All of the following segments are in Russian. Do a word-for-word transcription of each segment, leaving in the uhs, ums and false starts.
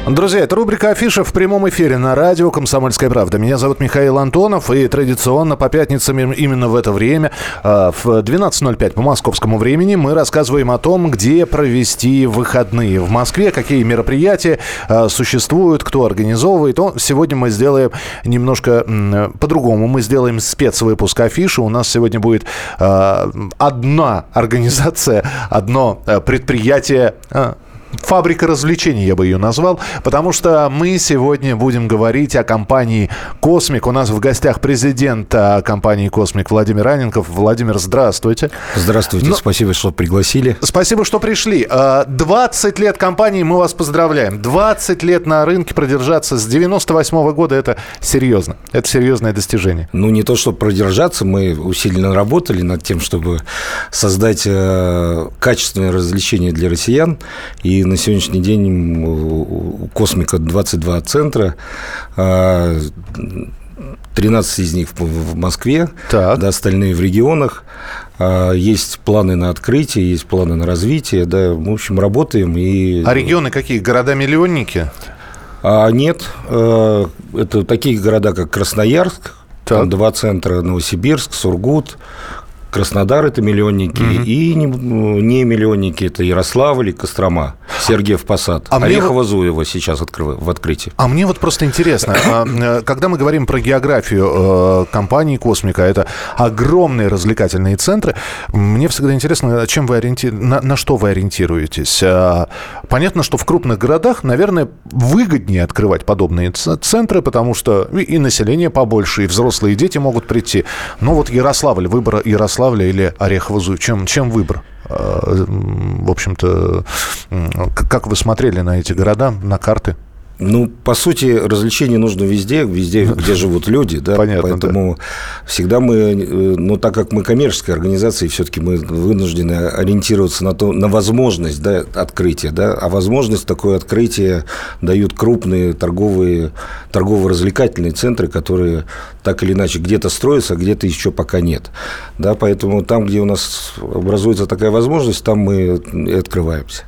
Друзья, это рубрика «Афиша» в прямом эфире на радио «Комсомольская правда». Меня зовут Михаил Антонов, и традиционно по пятницам именно в это время, в двенадцать ноль пять по московскому времени, мы рассказываем о том, где провести выходные в Москве, какие мероприятия существуют, кто организовывает. Но сегодня мы сделаем немножко по-другому. Мы сделаем спецвыпуск «Афиши». У нас сегодня будет одна организация, одно предприятие, фабрика развлечений, я бы ее назвал, потому что мы сегодня будем говорить о компании «Космик». У нас в гостях президент компании «Космик» Владимир Анненков. Владимир, здравствуйте. Здравствуйте, Но... спасибо, что пригласили. Спасибо, что пришли. двадцать лет компании, мы вас поздравляем. двадцать лет на рынке продержаться с девяносто восьмого года, это серьезно. Это серьезное достижение. Ну, не то, чтобы продержаться, мы усиленно работали над тем, чтобы создать качественное развлечение для россиян. И И на сегодняшний день у «Космика» двадцать два центра, тринадцать из них в Москве, да, остальные в регионах. Есть планы на открытие, есть планы на развитие. Да, в общем, работаем. И... А регионы какие? Города-миллионники? А, нет. Это такие города, как Красноярск, там два центра, Новосибирск, Сургут, Краснодар – это миллионники, угу. и не, не миллионники – это Ярославль и Кострома, Сергиев Посад, а Орехово-Зуево сейчас открыв... в открытии. А мне вот просто интересно, когда мы говорим про географию компании «Космика», это огромные развлекательные центры, мне всегда интересно, чем вы ориенти... на, на что вы ориентируетесь. Понятно, что в крупных городах, наверное, выгоднее открывать подобные центры, потому что и население побольше, и взрослые дети могут прийти. Но вот Ярославль, выбор Ярославля или Орехово-Зуево, чем, чем выбор? В общем-то, как вы смотрели на эти города, на карты? Ну, по сути, развлечения нужно везде, везде, где живут люди, да, понятно, поэтому да. всегда мы, ну, так как мы коммерческая организация, все-таки мы вынуждены ориентироваться на то, на возможность, да, открытия, да, а возможность такое открытие дают крупные торговые, торгово-развлекательные центры, которые так или иначе где-то строятся, а где-то еще пока нет, да, поэтому там, где у нас образуется такая возможность, там мы и открываемся.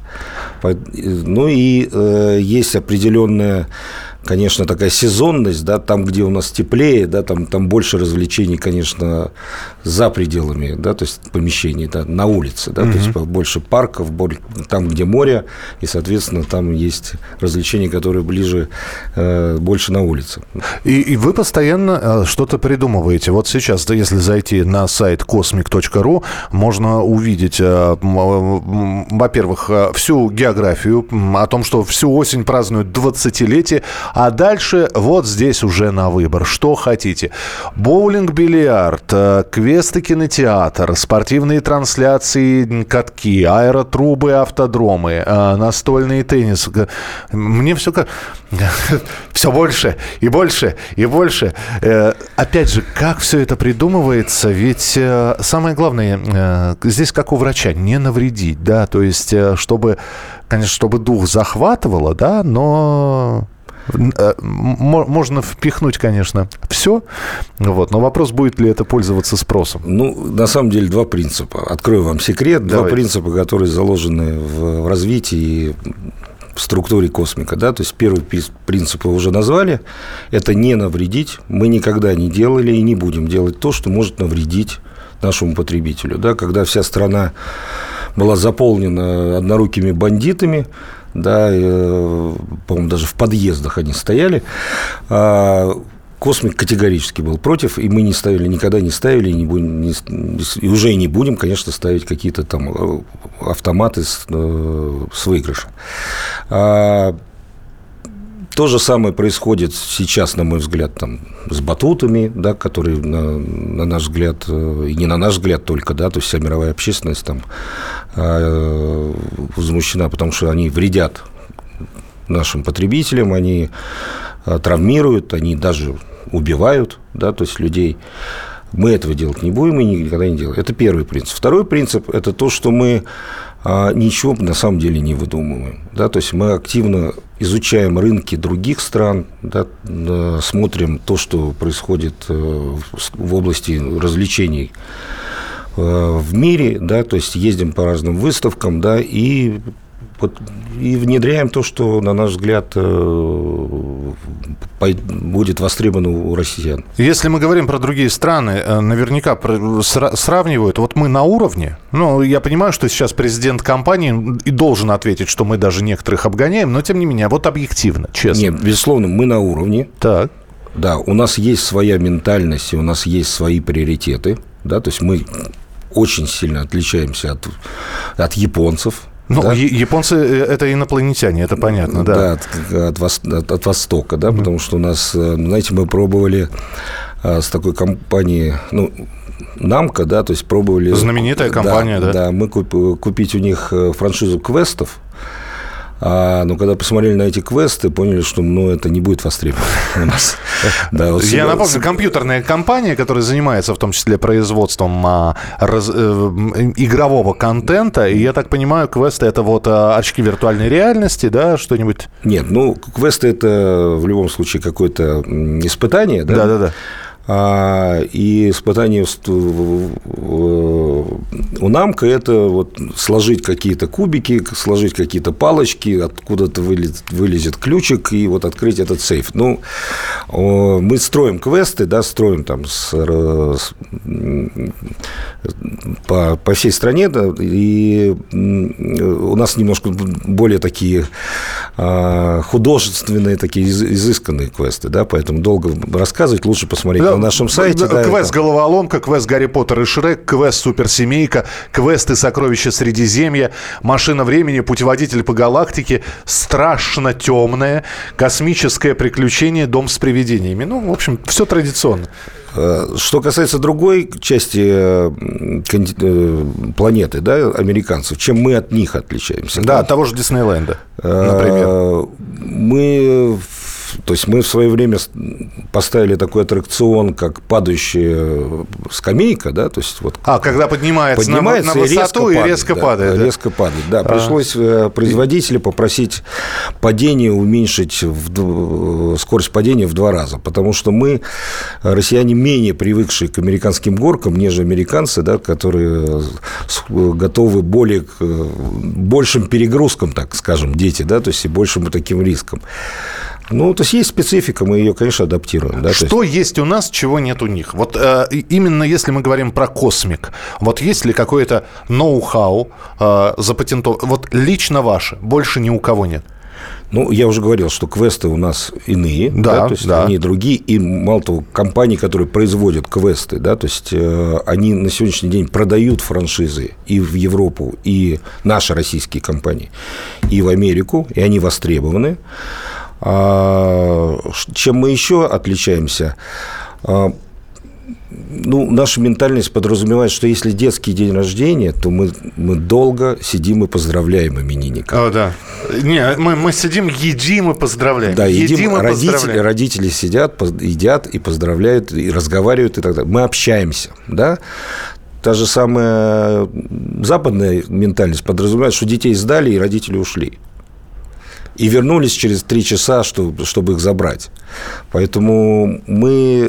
Ну и э, есть определенная, конечно, такая сезонность, да, там, где у нас теплее, да, там, там больше развлечений, конечно, за пределами, да, то есть помещений, да, на улице, да, mm-hmm. то есть больше парков, там, где море, и, соответственно, там есть развлечения, которые ближе, э, больше на улице. И, и вы постоянно что-то придумываете. Вот сейчас, да, если зайти на сайт космик точка ру, можно увидеть, э, во-первых, всю географию, о том, что всю осень празднуют двадцатилетие, а дальше вот здесь уже на выбор. Что хотите. Боулинг, бильярд, квесты, кинотеатр, спортивные трансляции, катки, аэротрубы, автодромы, настольный теннис. Мне все как... все больше и больше и больше. Опять же, как все это придумывается? Ведь самое главное, здесь как у врача, не навредить, да, то есть, чтобы, конечно, чтобы дух захватывало, да, но... Можно впихнуть, конечно, все, вот, но вопрос, будет ли это пользоваться спросом. Ну, на самом деле, два принципа. Открою вам секрет. Давай. Два принципа, которые заложены в развитии, в структуре «Космика». Да? То есть, первый принцип вы уже назвали. Это не навредить. Мы никогда не делали и не будем делать то, что может навредить нашему потребителю. Да? Когда вся страна была заполнена однорукими бандитами, да, по-моему, даже в подъездах они стояли. «Космик» категорически был против, и мы не ставили, никогда не ставили, и, не будем, не, и уже и не будем, конечно, ставить какие-то там автоматы с, с выигрышем. То же самое происходит сейчас, на мой взгляд, там, с батутами, да, которые, на, на наш взгляд, и не на наш взгляд только, да, то есть вся мировая общественность там э, возмущена, потому что они вредят нашим потребителям, они э, травмируют, они даже убивают, да, то есть людей. Мы этого делать не будем и никогда не делаем. Это первый принцип. Второй принцип – это то, что мы а, ничего на самом деле не выдумываем. Да? То есть мы активно изучаем рынки других стран, да, смотрим то, что происходит в области развлечений в мире, да, то есть ездим по разным выставкам, да, и Вот, и внедряем то, что, на наш взгляд, будет востребовано у россиян. Если мы говорим про другие страны, наверняка сравнивают. Вот мы на уровне. Ну, я понимаю, что сейчас президент компании и должен ответить, что мы даже некоторых обгоняем, но тем не менее, вот объективно, честно. Нет, безусловно, мы на уровне. Так. Да, у нас есть своя ментальность, и у нас есть свои приоритеты. Да, то есть мы очень сильно отличаемся от, от японцев. Ну, да? японцы – это инопланетяне, это понятно, да. Да, от, от, от, от Востока, да, mm-hmm. потому что у нас, знаете, мы пробовали с такой компанией, ну, Намко, да, то есть пробовали… Знаменитая компания, да? Да, да, мы куп, купить у них франшизу квестов. А, но когда посмотрели на эти квесты, поняли, что ну, это не будет востребовано у нас. Да, вот Я напомню, компьютерная компания, которая занимается в том числе производством а, раз, э, игрового контента, и я так понимаю, квесты – это вот а, очки виртуальной реальности, да, что-нибудь? Нет, ну, квесты – это в любом случае какое-то испытание, да? Да-да-да. И испытание у Намко – это вот сложить какие-то кубики, сложить какие-то палочки, откуда-то вылезет, вылезет ключик и вот открыть этот сейф. Ну, мы строим квесты, да, строим там с, с, по, по всей стране, да, и у нас немножко более такие художественные, такие изысканные квесты, да, поэтому долго рассказывать, лучше посмотреть на нашем сайте. Да, квест «Головоломка», квест «Гарри Поттер и Шрек», квест «Суперсемейка», квесты «Сокровища Средиземья», «Машина времени», «Путеводитель по галактике», «Страшно темное», «Космическое приключение», «Дом с привидениями». Ну, в общем, все традиционно. Что касается другой части планеты, да, американцев, чем мы от них отличаемся? Да, от того же Диснейленда, например. Мы... То есть мы в свое время поставили такой аттракцион, как падающая скамейка, да, то есть вот. А когда поднимается, поднимается на, на высоту и резко падает, и резко падает. Да, да. Пришлось а. производителя попросить падение уменьшить в, скорость падения в два раза, потому что мы, россияне, менее привыкшие к американским горкам, нежели американцы, да, которые готовы более к большим перегрузкам, так скажем, дети, да, то есть и большим таким рискам. Ну, то есть есть специфика, мы ее, конечно, адаптируем. Да, что есть... есть у нас, чего нет у них? Вот э, именно если мы говорим про космик, вот есть ли какое-то ноу-хау э, запатентовано? Вот лично ваше, больше ни у кого нет? Ну, я уже говорил, что квесты у нас иные, да, да, то есть да. они другие, и мало того, компании, которые производят квесты, да, то есть э, они на сегодняшний день продают франшизы и в Европу, и наши российские компании, и в Америку, и они востребованы. Чем мы еще отличаемся? Ну, наша ментальность подразумевает, что если детский день рождения, то мы, мы долго сидим и поздравляем именинника. О, да. Не, мы, мы сидим, едим и поздравляем. Да, едим, едим и родители, поздравляем. Родители сидят, едят и поздравляют, и разговаривают, и так далее. Мы общаемся, да? Та же самая западная ментальность подразумевает, что детей сдали, и родители ушли. И вернулись через три часа, чтобы, чтобы их забрать. Поэтому мы,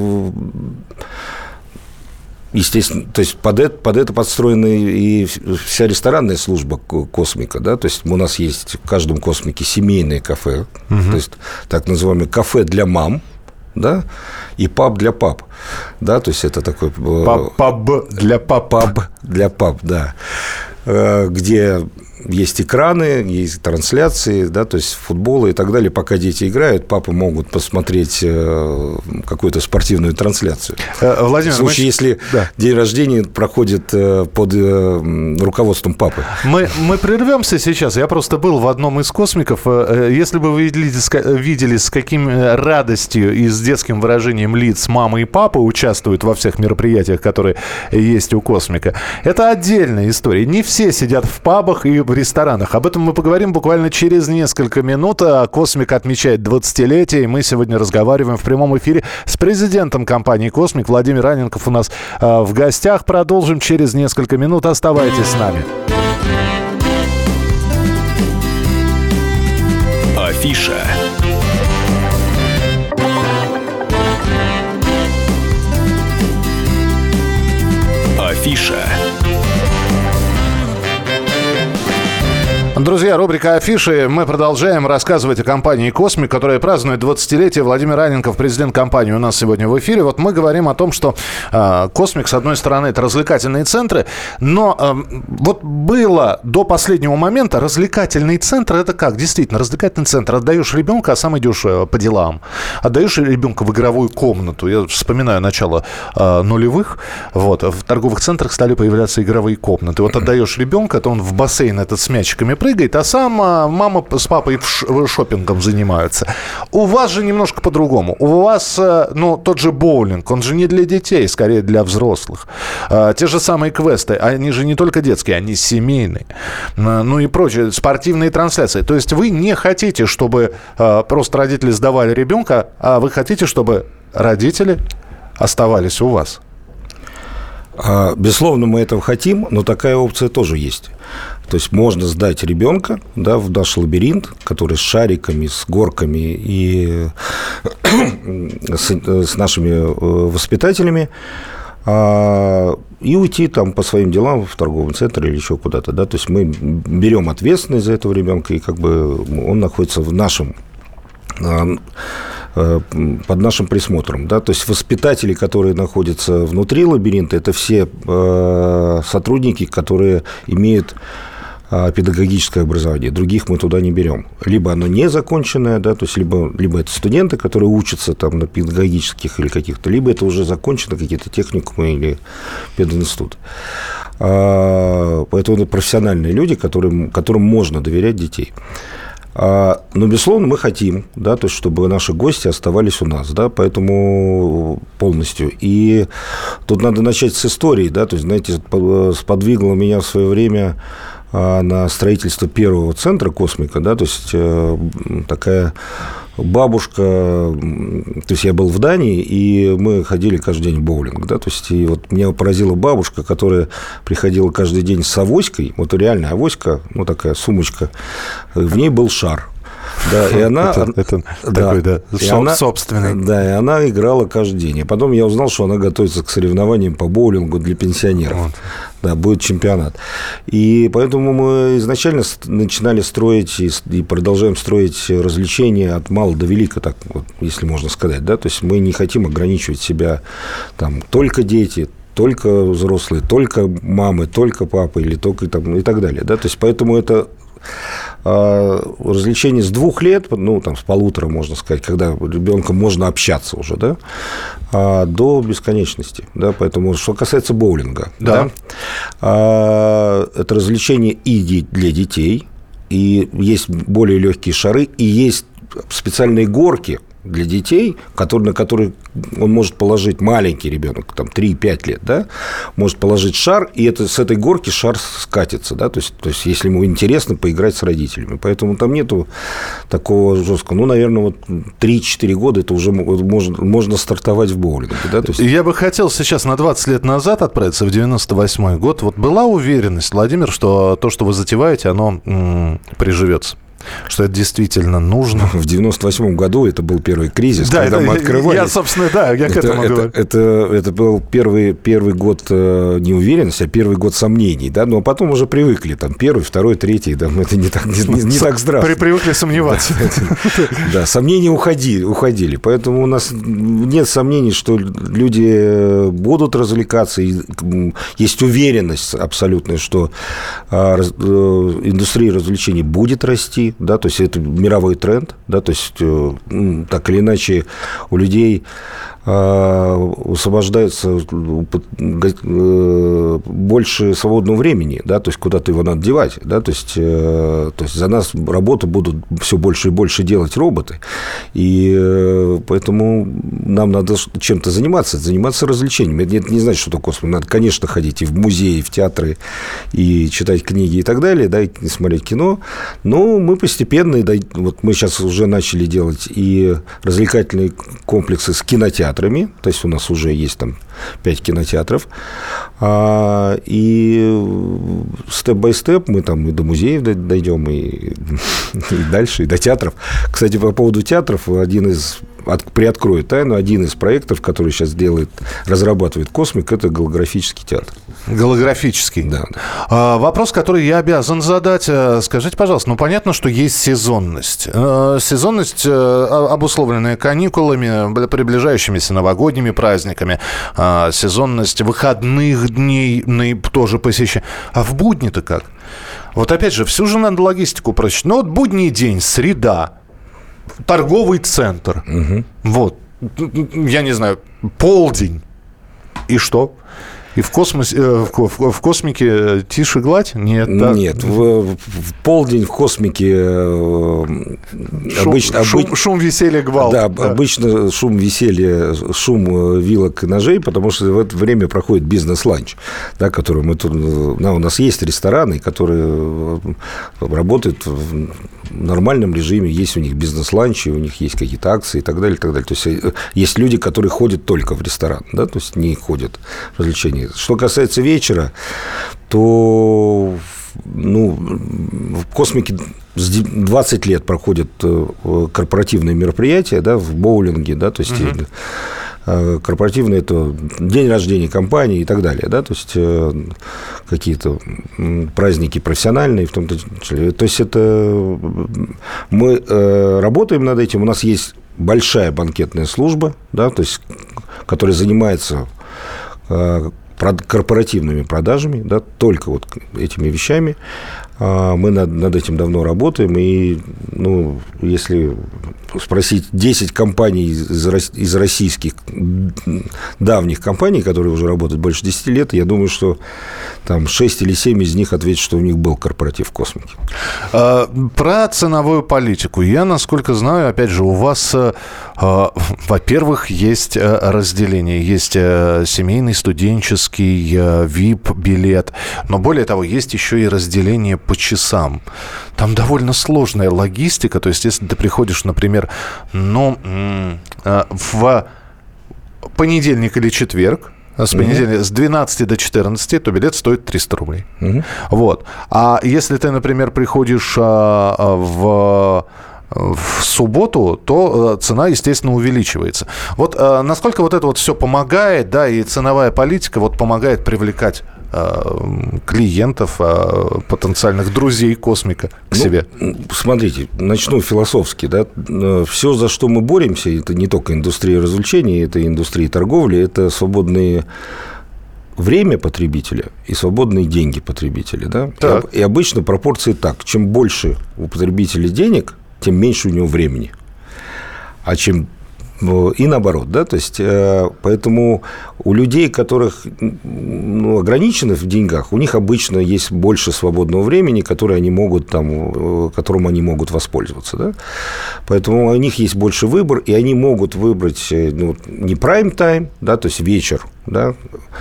естественно, то есть под это, под это подстроена и вся ресторанная служба Космика, да, то есть у нас есть в каждом Космике семейное кафе, угу. то есть так называемое кафе для мам, да, и паб для пап, да, то есть это такой… Паб, паб для пап. Паб для пап, да, где… Есть экраны, есть трансляции, да, то есть футбола и так далее. Пока дети играют, папы могут посмотреть какую-то спортивную трансляцию. Владимир, в случае, мы... если да. день рождения проходит под руководством папы. Мы, мы прервемся сейчас. Я просто был в одном из космиков. Если бы вы видели, видели, с каким радостью и с детским выражением лиц мамы и папы участвуют во всех мероприятиях, которые есть у Космика, это отдельная история. Не все сидят в пабах и в ресторанах. Об этом мы поговорим буквально через несколько минут. Космик отмечает двадцатилетие, и мы сегодня разговариваем в прямом эфире с президентом компании «Космик». Владимир Анненков у нас э, в гостях. Продолжим через несколько минут. Оставайтесь с нами. Афиша. Афиша. Друзья, рубрика «Афиши». Мы продолжаем рассказывать о компании «Космик», которая празднует двадцатилетие. Владимир Анненков, президент компании, у нас сегодня в эфире. Вот мы говорим о том, что э, «Космик», с одной стороны, это развлекательные центры, но э, вот было до последнего момента развлекательный центр. Это как? Действительно, развлекательный центр. Отдаешь ребенка, а сам идешь э, по делам. Отдаешь ребенка в игровую комнату. Я вспоминаю начало э, нулевых. Вот, в торговых центрах стали появляться игровые комнаты. Вот отдаешь ребенка, то он в бассейн этот с мячиками прыгает, а сам мама с папой шопингом занимаются. У вас же немножко по-другому. У вас, ну, тот же боулинг, он же не для детей, скорее для взрослых. Те же самые квесты, они же не только детские, они семейные. Ну и прочее, спортивные трансляции. То есть вы не хотите, чтобы просто родители сдавали ребенка, а вы хотите, чтобы родители оставались у вас. Безусловно, мы этого хотим, но такая опция тоже есть. То есть можно сдать ребенка, да, в наш лабиринт, который с шариками, с горками и с, с нашими воспитателями, и уйти там по своим делам в торговый центр или еще куда-то. Да? То есть мы берем ответственность за этого ребенка, и как бы он находится в нашем под нашим присмотром, да, то есть воспитатели, которые находятся внутри лабиринта, это все э, сотрудники, которые имеют э, педагогическое образование. Других мы туда не берем. Либо оно незаконченное, да, то есть либо, либо это студенты, которые учатся там на педагогических или каких-то, либо это уже закончено какие-то техникумы или пединституты. Э, поэтому это профессиональные люди, которым, которым можно доверять детей. Но, безусловно, мы хотим, да, то есть, чтобы наши гости оставались у нас, да, поэтому полностью. И тут надо начать с истории, да, то есть, знаете, сподвигло меня в свое время на строительство первого центра «Космика», да, то есть, такая бабушка, то есть, я был в Дании, и мы ходили каждый день в боулинг, да, то есть, и вот меня поразила бабушка, которая приходила каждый день с авоськой, вот реальная авоська, ну, такая сумочка, в ней был шар. Да, и она, это, это да, такой, да, и она, собственный. Да, и она играла каждый день. И потом я узнал, что она готовится к соревнованиям по боулингу для пенсионеров. Вот. Да, будет чемпионат. И поэтому мы изначально начинали строить и, и продолжаем строить развлечения от мала до велика, так вот, если можно сказать. Да? То есть мы не хотим ограничивать себя там, только дети, только взрослые, только мамы, только папы или только там, и так далее. Да? То есть поэтому это развлечение с двух лет, ну, там, с полутора, можно сказать, когда ребенком можно общаться уже, да, до бесконечности, да, поэтому, что касается боулинга, да. Да, это развлечение и для детей, и есть более легкие шары, и есть специальные горки для детей, которые, на которые он может положить, маленький ребенок, там, три-пять лет, да, может положить шар, и это, с этой горки шар скатится, да, то есть, то есть, если ему интересно поиграть с родителями. Поэтому там нету такого жесткого. Ну, наверное, вот три-четыре года это уже можно, можно стартовать в боулинге, да, то есть... Я бы хотел сейчас на двадцать лет назад отправиться, в девяносто восьмой год. Вот была уверенность, Владимир, что то, что вы затеваете, оно м- приживется? Что это действительно нужно. В девяносто восьмом году это был первый кризис, да, когда это, мы открывались. Я, собственно, да, я к это, этому это, говорю. Это, это был первый, первый год неуверенности, а первый год сомнений, да, но потом уже привыкли, там, первый, второй, третий, да, это не так, не, не, не так страшно. Привыкли сомневаться. Да, сомнения уходили, уходили, поэтому у нас нет сомнений, что люди будут развлекаться, и есть уверенность абсолютная, что индустрия развлечений будет расти, да, то есть это мировой тренд, да, то есть так или иначе у людей освобождается больше свободного времени, да, то есть куда-то его надо девать, да, то есть, то есть за нас работу будут все больше и больше делать роботы, и поэтому нам надо чем-то заниматься, заниматься развлечениями. Это не значит, что такое космос. Надо, конечно, ходить и в музеи, и в театры, и читать книги и так далее, да, и смотреть кино, но мы постепенно, вот мы сейчас уже начали делать и развлекательные комплексы с кинотеатрами, то есть у нас уже есть там пять кинотеатров, и степ-бай-степ мы там и до музеев дойдем, и, и дальше, и до театров. Кстати, по поводу театров, один из от, приоткрою тайну, один из проектов, который сейчас делает, разрабатывает «Космик», это голографический театр. Голографический? Да. А, вопрос, который я обязан задать. Скажите, пожалуйста, ну, понятно, что есть сезонность. Сезонность, обусловленная каникулами, приближающимися новогодними праздниками, сезонность выходных дней тоже посещения. А в будни-то как? Вот опять же, всю же надо логистику просчитать. Ну, вот будний день, среда, торговый центр. Угу. Вот. Я не знаю, полдень. И что? И в, космосе, в, в, в космике тише гладь? Нет. Да? Нет. В, в полдень в космике шум, обычно, шум, обы... шум веселья, гвалт. Да, да, обычно шум веселья, шум вилок и ножей, потому что в это время проходит бизнес-ланч, да, который мы тут... Да, у нас есть рестораны, которые работают в нормальном режиме, есть у них бизнес-ланчи, у них есть какие-то акции и так далее, и так далее. То есть есть люди, которые ходят только в ресторан, да, то есть не ходят в развлечения. Что касается вечера, то ну, в «Космике» двадцать лет проходят корпоративные мероприятия, да, в боулинге, да, то есть uh-huh. корпоративные – это день рождения компании и так далее, да, то есть какие-то праздники профессиональные, в том-то числе. То есть это мы работаем над этим, у нас есть большая банкетная служба, да, то есть которая занимается корпоративными продажами, да, только вот этими вещами. Мы над, над этим давно работаем, и, ну, если спросить десять компаний из, из российских давних компаний, которые уже работают больше десяти лет, я думаю, что там шесть или семь из них ответят, что у них был корпоратив в «Космике». Про ценовую политику. Я, насколько знаю, опять же, у вас, во-первых, есть разделение. Есть семейный, студенческий, ви ай пи-билет. Но более того, есть еще и разделение по часам. Там довольно сложная логистика. То есть, если ты приходишь, например, ну, в понедельник или четверг, с понедельника, mm-hmm. с двенадцати до четырнадцати, то билет стоит триста рублей. Mm-hmm. Вот. А если ты, например, приходишь а, в... в субботу, то цена, естественно, увеличивается. Вот э, насколько вот это вот все помогает, да, и ценовая политика вот помогает привлекать э, клиентов, э, потенциальных друзей «Космика» к ну, себе? Смотрите, начну философски, да. Все, за что мы боремся, это не только индустрия развлечений, это индустрия торговли, это свободные время потребителя и свободные деньги потребителя, да. И, и обычно пропорции так: чем больше у потребителя денег, тем меньше у него времени. А чем... И наоборот, да, то есть, поэтому у людей, которых ну, ограничены в деньгах, у них обычно есть больше свободного времени, которое они могут, там, которым они могут воспользоваться, да. Поэтому у них есть больше выбор, и они могут выбрать, ну, не прайм-тайм, да, то есть вечер, да,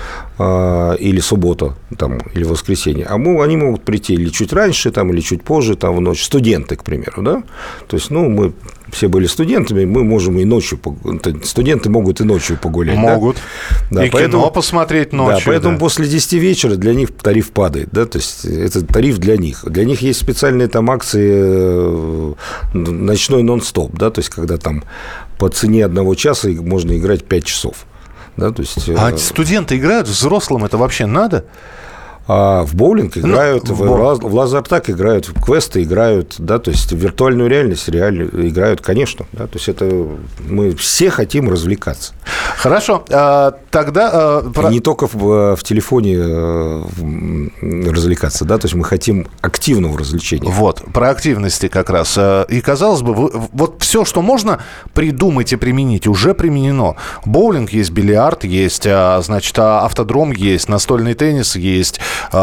или суббота, там, или воскресенье, а они могут прийти или чуть раньше, там, или чуть позже, там, в ночь. Студенты, к примеру, да, то есть, ну, мы все были студентами, мы можем и ночью, студенты могут и ночью погулять. Могут. Да? И да, поэтому, кино посмотреть ночью. Да, поэтому да. после десяти вечера для них тариф падает, да, то есть это тариф для них. Для них есть специальные там акции ночной нон-стоп, да, то есть когда там по цене одного часа можно играть пять часов. Да, то есть, а студенты играют, взрослым это вообще надо? А в боулинг играют, ну, в, в, в лазертаг играют, в квесты играют, да, то есть в виртуальную реальность реально играют, конечно, да, то есть это мы все хотим развлекаться. Хорошо, а, тогда... А, про... Не только в, в телефоне развлекаться, да, то есть мы хотим активного развлечения. Вот, про активности как раз. И, казалось бы, вы, вот все, что можно придумать и применить, уже применено. Боулинг есть, бильярд есть, значит, автодром есть, настольный теннис есть,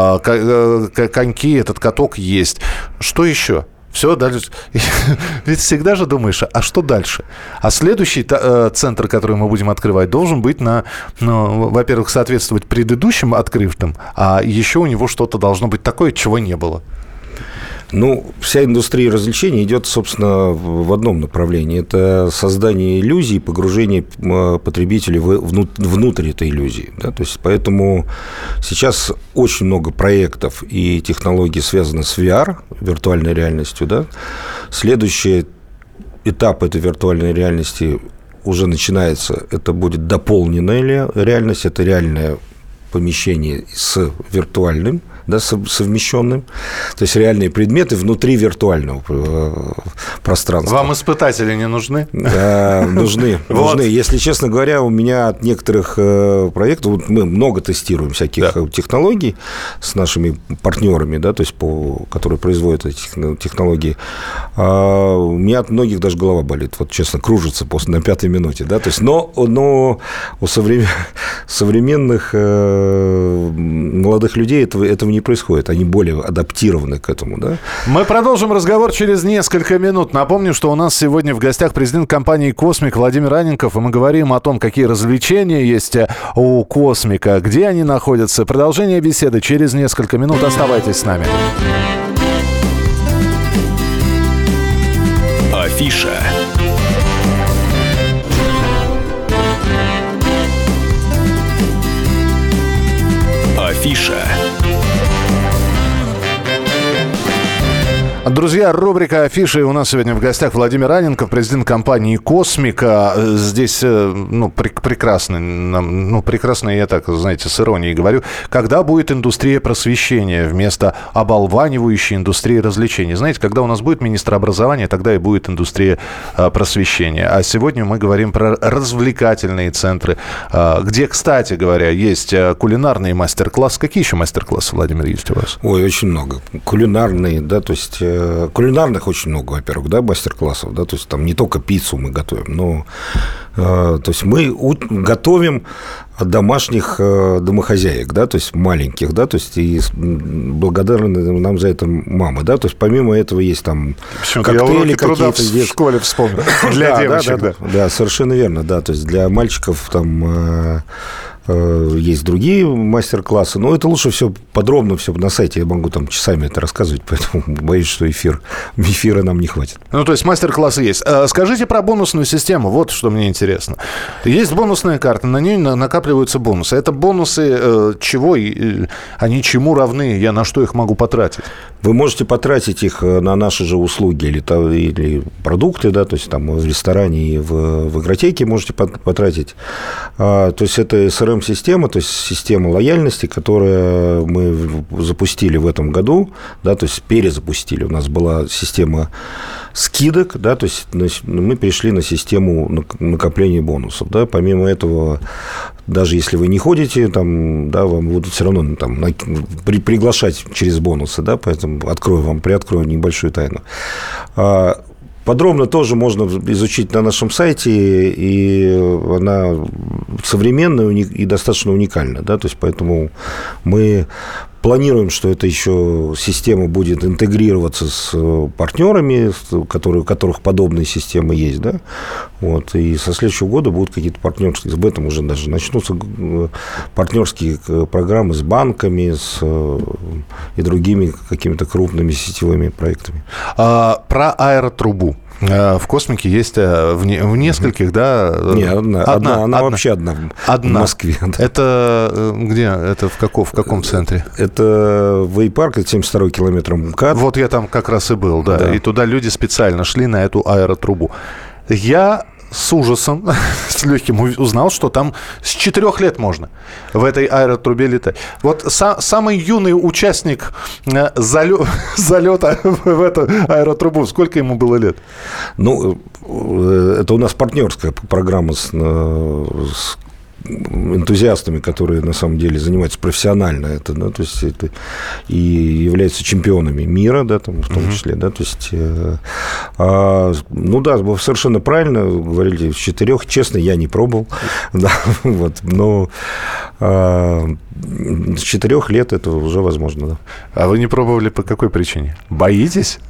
коньки, этот каток есть. Что еще? Все дальше. Ведь всегда же думаешь, а что дальше? А следующий центр, который мы будем открывать, должен быть на, ну, во-первых, соответствовать предыдущим открытым, а еще у него что-то должно быть такое, чего не было. Ну, вся индустрия развлечений идет, собственно, в одном направлении. Это создание иллюзий, погружение потребителей внутрь этой иллюзии. Да? То есть, поэтому сейчас очень много проектов и технологий связаны с ви ар, виртуальной реальностью. Да? Следующий этап этой виртуальной реальности уже начинается, это будет дополненная реальность, это реальное помещение с виртуальным, да, совмещенным, то есть реальные предметы внутри виртуального пространства. Вам испытатели не нужны? Да, нужны, вот. нужны. Если честно говоря, у меня от некоторых проектов, вот мы много тестируем всяких да. технологий с нашими партнерами, да, то есть по, которые производят эти технологии, а у меня от многих даже голова болит, вот честно, кружится после, на пятой минуте, да, то есть, но, но у современ... современных э, молодых людей этого, этого не происходит, они более адаптированы к этому, да. Мы продолжим разговор через несколько минут. Напомню, что у нас сегодня в гостях президент компании «Космик» Владимир Анненков, и мы говорим о том, какие развлечения есть у «Космика», где они находятся. Продолжение беседы через несколько минут. Оставайтесь с нами. Афиша. Афиша. Друзья, рубрика «Афиши». У нас сегодня в гостях Владимир Анненков, президент компании «Космика». Здесь, ну, прек- прекрасно, ну, прекрасно, я так, знаете, с иронией говорю. Когда будет индустрия просвещения вместо оболванивающей индустрии развлечений? Знаете, когда у нас будет министр образования, тогда и будет индустрия а, просвещения. А сегодня мы говорим про развлекательные центры, а, где, кстати говоря, есть кулинарные мастер-классы. Какие еще мастер-классы, Владимир, есть у вас? Ой, очень много. Кулинарные, да, то есть... Кулинарных очень много, во-первых, да, мастер-классов, да, то есть там не только пиццу мы готовим, но э, то есть мы у, готовим домашних э, домохозяек, да, то есть маленьких, да, то есть и благодарны нам за это мамы, да, то есть помимо этого есть там почему-то коктейли какие-то в школе вспомнил для да, девочек, да, да, да, совершенно верно, да, то есть для мальчиков там э, есть другие мастер-классы, но это лучше все подробно, все на сайте, я могу там часами это рассказывать, поэтому боюсь, что эфир, эфира нам не хватит. Ну, то есть мастер-классы есть. Скажите про бонусную систему, вот что мне интересно. Есть бонусная карта, на ней накапливаются бонусы. Это бонусы чего? Они чему равны? Я на что их могу потратить? Вы можете потратить их на наши же услуги или, или продукты, да, то есть там в ресторане и в, в игротеке можете потратить. То есть это эс эр эм-система, то есть система лояльности, которую мы запустили в этом году, да, то есть перезапустили. У нас была система скидок, да, то есть мы перешли на систему накопления бонусов, да. Помимо этого, даже если вы не ходите, там, да, вам будут все равно там, при, приглашать через бонусы, да, поэтому открою вам, приоткрою небольшую тайну. Подробно тоже можно изучить на нашем сайте, и она современная и достаточно уникальна, да, то есть поэтому мы планируем, что эта еще система будет интегрироваться с партнерами, которые, у которых подобные системы есть, да, вот, и со следующего года будут какие-то партнерские, об этом уже даже начнутся партнерские программы с банками, с, и другими какими-то крупными сетевыми проектами. А, про аэротрубу. В «Космике» есть в, не, в нескольких, да? Не, одна, одна, одна, она одна. Вообще одна, одна в Москве. Это где? Это в, каком, в каком центре? Это Вейпарк, это семьдесят второй километр МКАД. Вот я там как раз и был, да. да. И туда люди специально шли на эту аэротрубу. Я с ужасом, с легким узнал, что там с четырех лет можно в этой аэротрубе летать. Вот са- самый юный участник залё- залета в эту аэротрубу, сколько ему было лет? Ну, это у нас партнерская программа с, с энтузиастами, которые на самом деле занимаются профессионально это, да, то есть это и являются чемпионами мира, да, там, в том mm-hmm. числе, да, то есть, э, а, ну да, вы совершенно правильно говорили, с четырех, честно, я не пробовал, да, вот, но а, с четырех лет это уже возможно, да. А вы не пробовали по какой причине? Боитесь?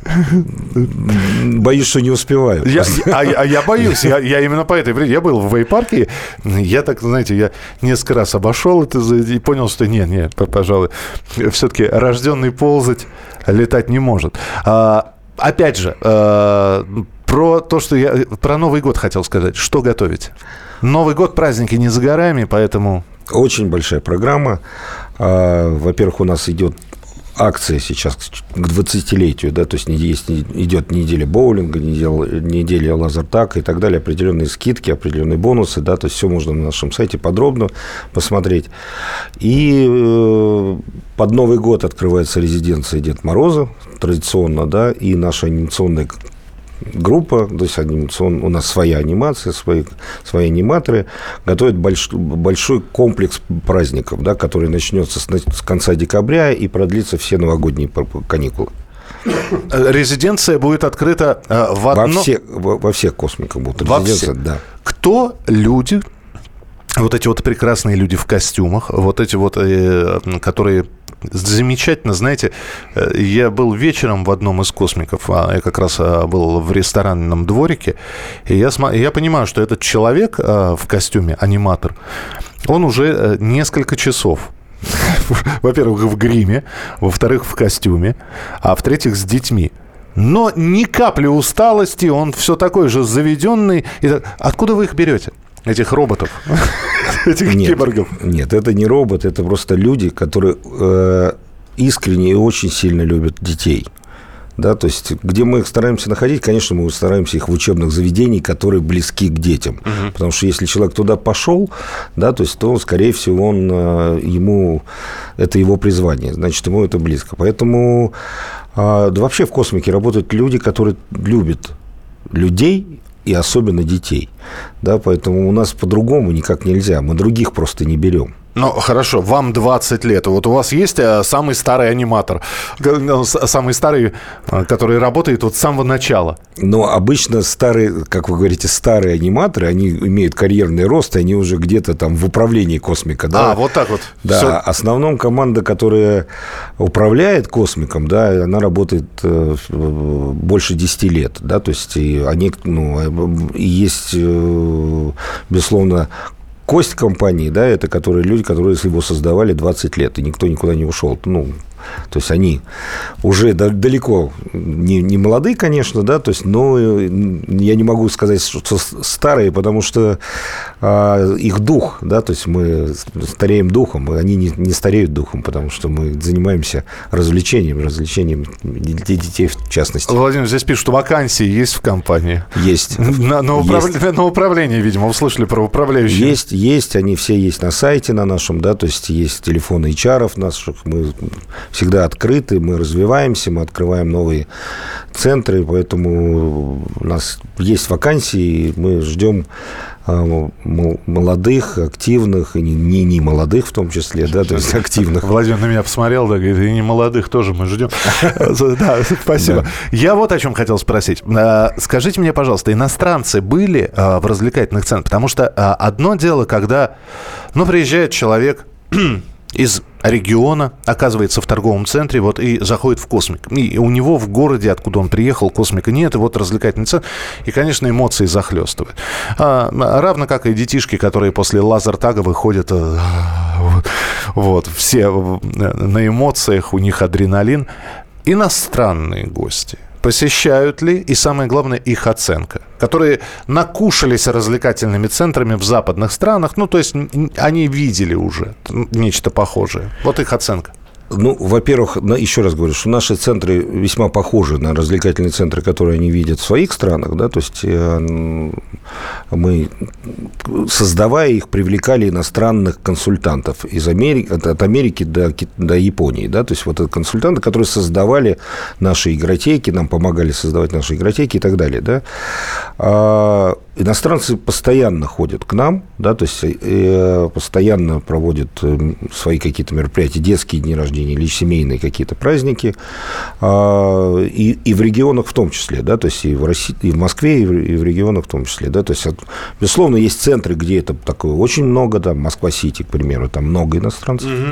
Боюсь, что не успеваю. Я, а, а я боюсь, я, я именно по этой причине. Я был в Вейпарке, я так, знаете, я несколько раз обошел это и понял, что нет, нет, пожалуй, все-таки рожденный ползать, летать не может. А, опять же, а, про то, что я... Про Новый год хотел сказать. Что готовить? Новый год, праздники не за горами, поэтому... Очень большая программа. Во-первых, у нас идет акция сейчас к двадцатилетию, да, то есть есть, идет неделя боулинга, неделя, неделя лазертака и так далее, определенные скидки, определенные бонусы, да, то есть все можно на нашем сайте подробно посмотреть. И э, под Новый год открывается резиденция Деда Мороза, традиционно, да, и наша анимационная группа, то есть анимацион, у нас своя анимация, свои, свои аниматоры готовят больш, большой комплекс праздников, да, который начнется с, с конца декабря и продлится все новогодние каникулы. Резиденция будет открыта э, в одно... во, все, во, во всех космиках будут во резиденция, все... да. Кто люди, вот эти вот прекрасные люди в костюмах, вот эти вот, э, которые... Замечательно, знаете, я был вечером в одном из космиков, я как раз был в ресторанном дворике, и я, см... я понимаю, что этот человек в костюме, аниматор, он уже несколько часов, во-первых, в гриме, во-вторых, в костюме, а в-третьих, с детьми. Но ни капли усталости, он все такой же заведенный. И... Откуда вы их берете? Этих роботов, этих нет, киборгов. Нет, это не робот, это просто люди, которые э, искренне и очень сильно любят детей. Да, то есть, где мы их стараемся находить, конечно, мы стараемся их в учебных заведениях, которые близки к детям. Угу. Потому что если человек туда пошел, да, то есть, то, скорее всего, он, ему, это его призвание, значит, ему это близко. Поэтому э, да, вообще в космике работают люди, которые любят людей, и особенно детей. Да, поэтому у нас по-другому никак нельзя. Мы других просто не берем. Ну, хорошо, вам двадцать лет. Вот у вас есть самый старый аниматор, самый старый, который работает вот с самого начала. Но обычно старые, как вы говорите, старые аниматоры, они имеют карьерный рост, и они уже где-то там в управлении космика. Да? А, вот так вот. Да, Все. В основном команда, которая управляет космиком, да, она работает больше десяти лет. Да, то есть они, ну, есть, безусловно, кость компании, да, это которые люди, которые его создавали двадцать лет, и никто никуда не ушел. Ну, то есть они уже далеко не, не молодые, конечно, да, то есть, но я не могу сказать, что старые, потому что а, их дух, да, то есть мы стареем духом, они не, не стареют духом, потому что мы занимаемся развлечением, развлечением детей в частности. Владимир, здесь пишут, что вакансии есть в компании. Есть. На, на, управ... есть. на управление, видимо, услышали про управляющих. Есть, есть, они все есть на сайте на нашем, да, то есть есть телефоны эйч ар наших, мы всегда открыты, мы развиваемся, мы открываем новые центры, поэтому у нас есть вакансии, мы ждем молодых, активных, и не, не молодых в том числе, да, то есть активных. Владимир на меня посмотрел, да, говорит, и не молодых тоже мы ждем. Да, спасибо. Я вот о чем хотел спросить. Скажите мне, пожалуйста, иностранцы были в развлекательных центрах? Потому что одно дело, когда, ну, приезжает человек из региона, оказывается в торговом центре, вот, и заходит в космик. И у него в городе, откуда он приехал, космика нет, и вот развлекательный центр, и, конечно, эмоции захлестывают. А, равно как и детишки, которые после лазертага выходят, вот, все на эмоциях, у них адреналин. Иностранные гости посещают ли, и самое главное, их оценка, которые накушались развлекательными центрами в западных странах, ну, то есть они видели уже нечто похожее. Вот их оценка. Ну, во-первых, еще раз говорю, что наши центры весьма похожи на развлекательные центры, которые они видят в своих странах, да, то есть мы, создавая их, привлекали иностранных консультантов из Америки, от Америки до, до Японии, да, то есть вот это консультанты, которые создавали наши игротеки, нам помогали создавать наши игротеки и так далее, да. А иностранцы постоянно ходят к нам, да, то есть э, постоянно проводят свои какие-то мероприятия, детские дни рождения или семейные какие-то праздники, э, и, и в регионах в том числе, да, то есть и в России, и в Москве, и в, и в регионах в том числе, да, то есть, безусловно, есть центры, где это такое очень много, там, Москва-Сити, к примеру, там много иностранцев, mm-hmm.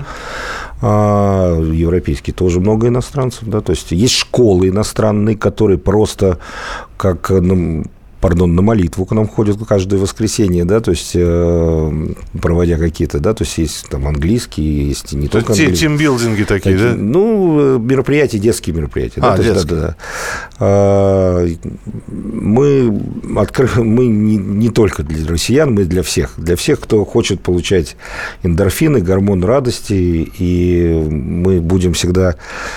а, европейские тоже много иностранцев, да, то есть есть школы иностранные, которые просто как, ну, пардон, на молитву к нам ходят каждое воскресенье, да, то есть проводя какие-то, да, то есть есть там английские, есть не только английские. Тимбилдинги такие, такие, да? Ну, мероприятия, детские мероприятия. А, да, детские. Да, да. Мы, откры... мы не, не только для россиян, мы для всех. Для всех, кто хочет получать эндорфины, гормон радости, и мы будем всегда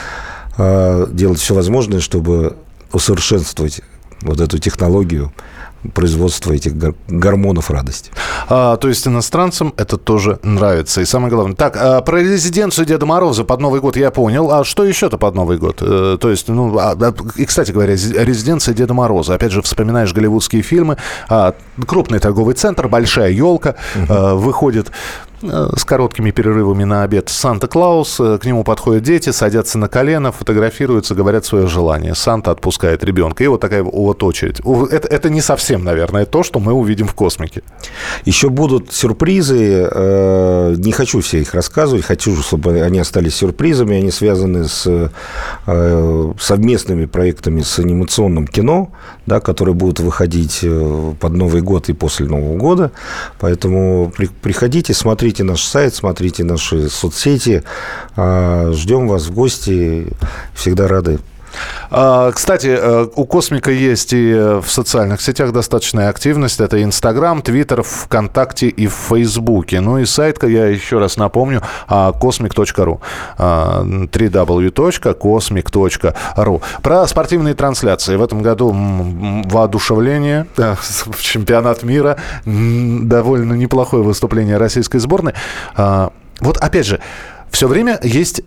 делать все возможное, чтобы усовершенствовать вот эту технологию производства этих гормонов радости. А, то есть иностранцам это тоже нравится. И самое главное. Так, а, про резиденцию Деда Мороза под Новый год я понял. А что еще-то под Новый год? А, то есть, ну, а, и, кстати говоря, резиденция Деда Мороза. Опять же, вспоминаешь голливудские фильмы. А, крупный торговый центр, большая елка, угу. а, выходит с короткими перерывами на обед Санта-Клаус, к нему подходят дети, садятся на колено, фотографируются, говорят свое желание. Санта отпускает ребенка. И вот такая вот очередь. Это, это не совсем, наверное, то, что мы увидим в космике. Еще будут сюрпризы. Не хочу все их рассказывать. Хочу, чтобы они остались сюрпризами. Они связаны с совместными проектами с анимационным кино, да, которые будут выходить под Новый год и после Нового года. Поэтому приходите, смотрите наш сайт, смотрите наши соцсети. Ждем вас в гости. Всегда рады. Кстати, у «Космика» есть и в социальных сетях достаточная активность. Это Инстаграм, Твиттер, ВКонтакте и в Фейсбуке. Ну и сайт, я еще раз напомню, космик точка ру. дабл ю дабл ю дабл ю точка космик точка ру. Про спортивные трансляции. В этом году воодушевление. Чемпионат мира. Довольно неплохое выступление российской сборной. Вот опять же, все время есть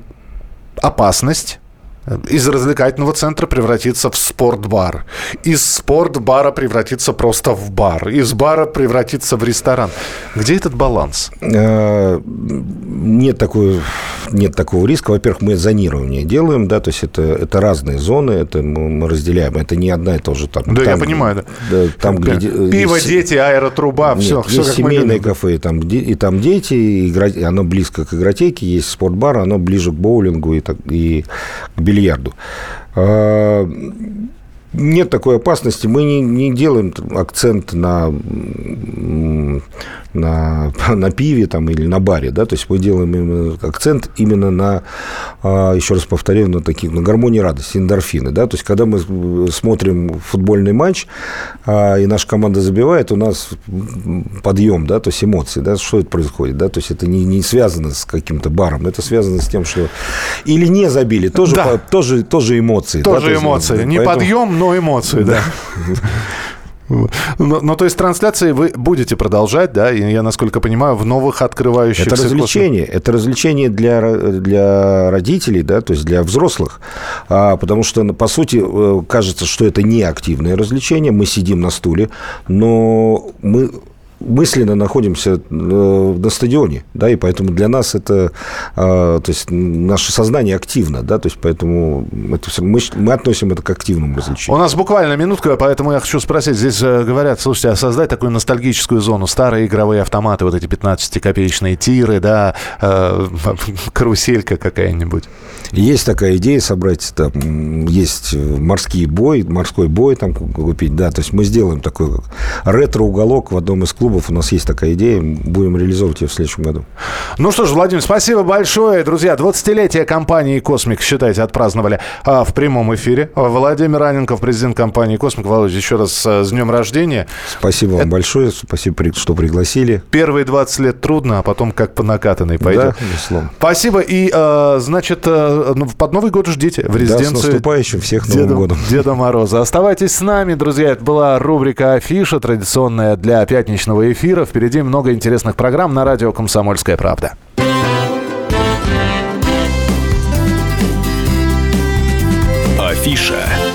опасность из развлекательного центра превратиться в спортбар. Из спортбара превратиться просто в бар. Из бара превратиться в ресторан. Где этот баланс? Нет, такой, нет такого риска. Во-первых, мы зонирование делаем, да, то есть это, это разные зоны, это мы разделяем. Это не одна и та же там. Да, там, я понимаю. Да. Да, там, где, пиво, есть, дети, аэротруба, нет, все, все есть как семейное кафе, там, и там дети, и игра, оно близко к игротеке, есть спортбар, оно ближе к боулингу и, и к бильярду. Нет такой опасности. Мы не, не делаем акцент на, на, на пиве там, или на баре. Да? То есть мы делаем именно акцент именно на, еще раз повторяю, на, таких, на гармонии радости, эндорфины. Да? То есть когда мы смотрим футбольный матч, и наша команда забивает, у нас подъем, да? То есть эмоции. Да? Что это происходит? Да? То есть это не, не связано с каким-то баром. Это связано с тем, что или не забили. Тоже, да. по, тоже, тоже эмоции. Тоже да? эмоции. Есть, не поэтому... подъем, но эмоции, да. Но, но, то есть, трансляции вы будете продолжать, да, и я, насколько понимаю, в новых открывающихся... Это развлечение, космос... это развлечение для, для родителей, да, то есть для взрослых, а, потому что, по сути, кажется, что это не активное развлечение, мы сидим на стуле, но мы... мысленно находимся на стадионе, да, и поэтому для нас это, то есть наше сознание активно, да, то есть поэтому это все, мы, мы относим это к активному развлечению. У нас буквально минутка, поэтому я хочу спросить, здесь говорят, слушайте, а создать такую ностальгическую зону, старые игровые автоматы, вот эти пятнадцатикопеечные тиры, да, каруселька какая-нибудь. Есть такая идея собрать, там, есть морский бой, морской бой там купить, да, то есть мы сделаем такой ретро-уголок в одном из клубов. У нас есть такая идея, будем реализовывать ее в следующем году. Ну что ж, Владимир, спасибо большое. Друзья, двадцатилетие компании «Космик», считайте, отпраздновали а, в прямом эфире. Владимир Анненков, президент компании «Космик». Володя, еще раз а, с днем рождения. Спасибо вам Это... большое, спасибо, что пригласили. Первые двадцать лет трудно, а потом как по накатанной пойдет. Да, безусловно. Спасибо. И, а, значит, а, под Новый год ждите в резиденцию. Да, с наступающим всех Новым Деда, годом. Деда Мороза. Оставайтесь с нами, друзья. Это была рубрика «Афиша», традиционная для пятничного эфира. Впереди много интересных программ на радио «Комсомольская правда». Афиша.